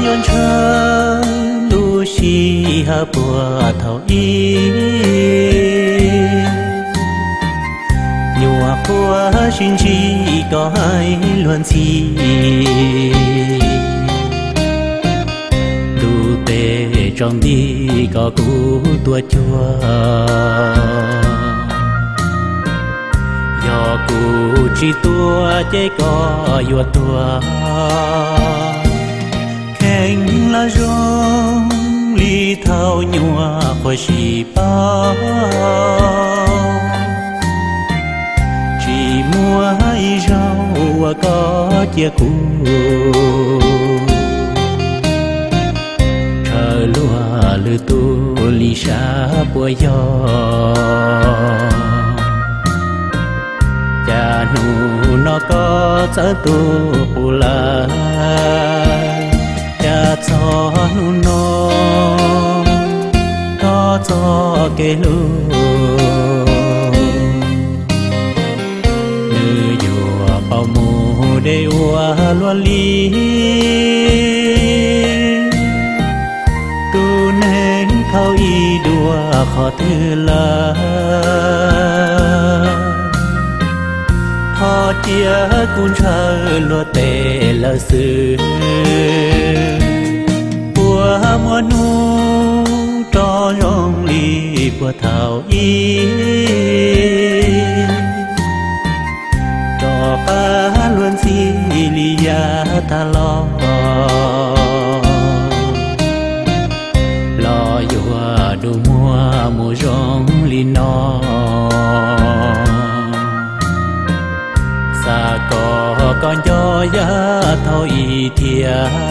nhon chờ lu xì hà bùa thầu y nhua bùa xin chi có hai luân chi lu tê trong đi có cú tua chua do cú chỉ tua chế có vua tua khen là rong ly thao nhua khỏi xì bao chỉ mua hai rau có chia cú chờ lúa lư tu ly xa bùa gió cha nu nó có chở tu là cha cho nu nó có cho cái lu như dùa bao mù để ua loa li tu nên khâu y đùa khó thư là họ chia cuốn chờ lúa tê lỡ xứ bùa mùa nu cho rong ly bùa thảo y cho ba luôn xì lì ya ta lo dùa đủ mùa rong ly nó xa có con gió giá thôi thia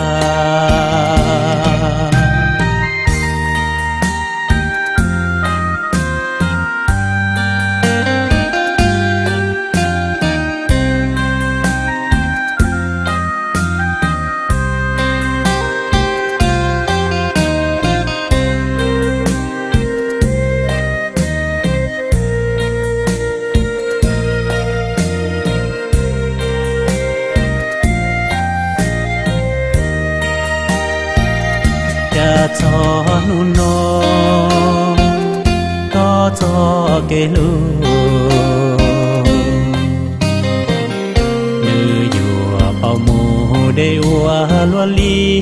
cho nu nó có cho cái lu như dùa bao mù để ua loa li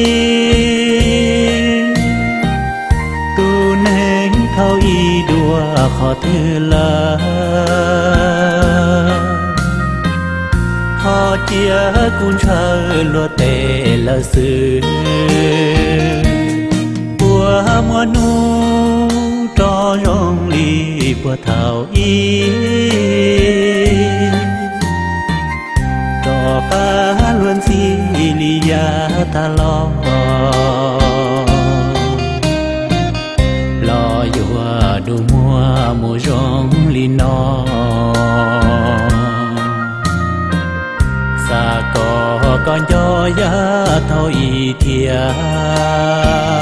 tu nên khâu y đùa khó thư là họ chia cuốn chờ lúa tê lỡ xứ mùa nu cho rong ly bùa thảo y cho ba luôn xì lì ya ta lo dùa đủ mùa rong ly nó xa có con gió giá thôi thia